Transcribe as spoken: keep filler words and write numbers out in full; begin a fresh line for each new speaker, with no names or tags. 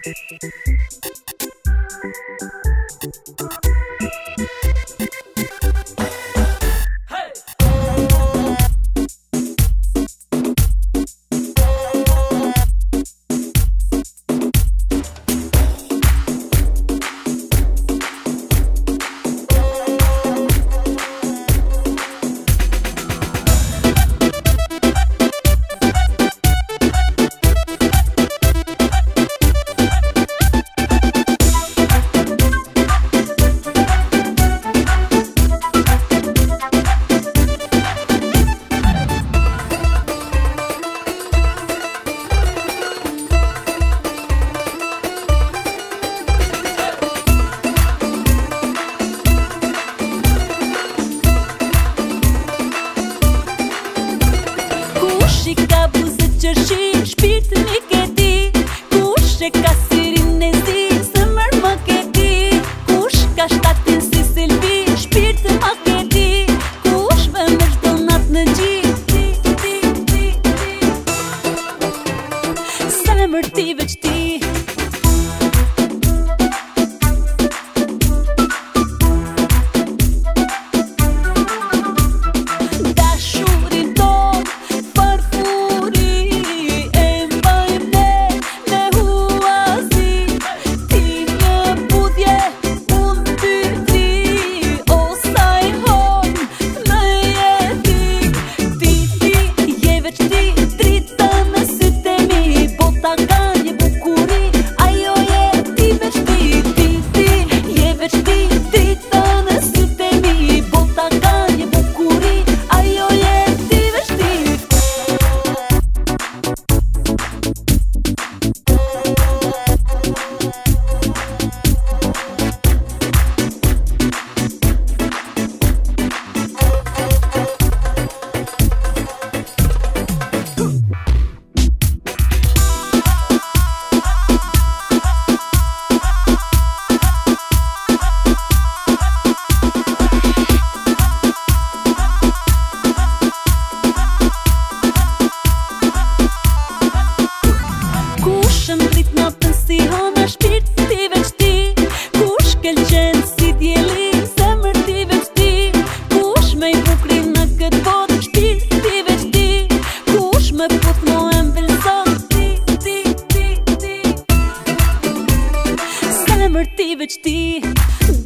Shpirtin i ke ti, kush e ka sirin e zi, zemër më ke ti, kush ka shtatin si selvi, shpirtin më ke ti, kush me më çdo nat në gjith, ti, ti, ti, ti, zemër ti veç ti. Ti veç ti